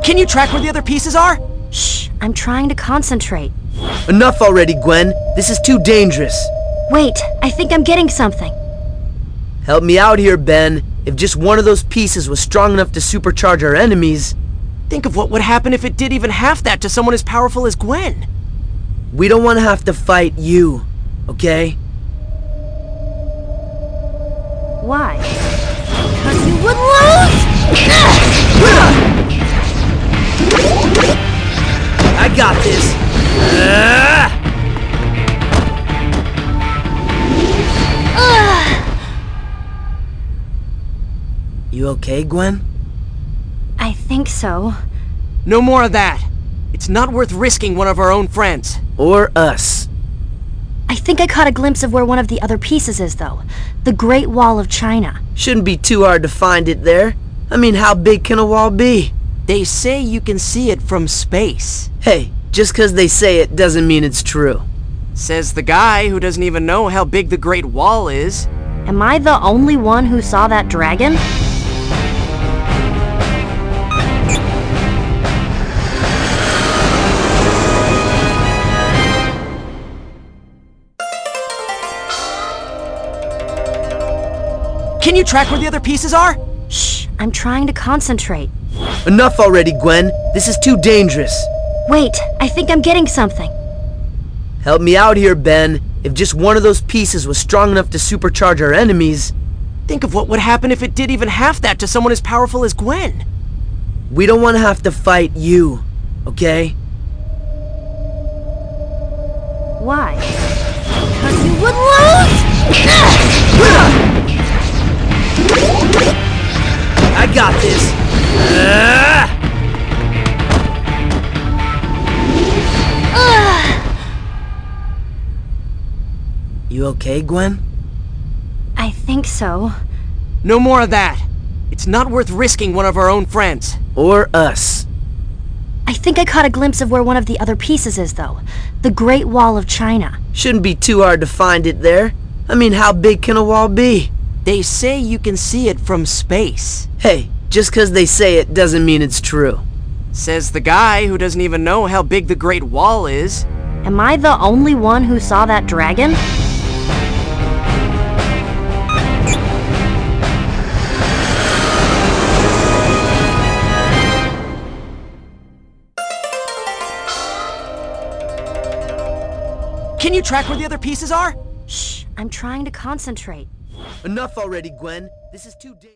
Can you track where the other pieces are? Shh, I'm trying to concentrate. Enough already, Gwen. This is too dangerous. Wait, I think I'm getting something. Help me out here, Ben. If just one of those pieces was strong enough to supercharge our enemies... Think of what would happen if it did even half that to someone as powerful as Gwen. We don't want to have to fight you, okay? Why? Because you would lose! I got this. You okay, Gwen? I think so. No more of that. It's not worth risking one of our own friends. Or us. I think I caught a glimpse of where one of the other pieces is, though. The Great Wall of China. Shouldn't be too hard to find it there. I mean, how big can a wall be? They say you can see it from space. Hey, just 'cause they say it doesn't mean it's true. Says the guy who doesn't even know how big the Great Wall is. Am I the only one who saw that dragon? Can you track where the other pieces are? Shh, I'm trying to concentrate. Enough already, Gwen. This is too dangerous. Wait, I think I'm getting something. Help me out here, Ben. If just one of those pieces was strong enough to supercharge our enemies... Think of what would happen if it did even half that to someone as powerful as Gwen. We don't want to have to fight you, okay? Why? Because you would lose! I got this. You okay, Gwen? I think so. No more of that. It's not worth risking one of our own friends. Or us. I think I caught a glimpse of where one of the other pieces is, though. The Great Wall of China. Shouldn't be too hard to find it there. I mean, how big can a wall be? They say you can see it from space. Hey, just 'cause they say it doesn't mean it's true. Says the guy who doesn't even know how big the Great Wall is. Am I the only one who saw that dragon? Can you track where the other pieces are? Shh, I'm trying to concentrate. Enough already, Gwen. This is too dangerous.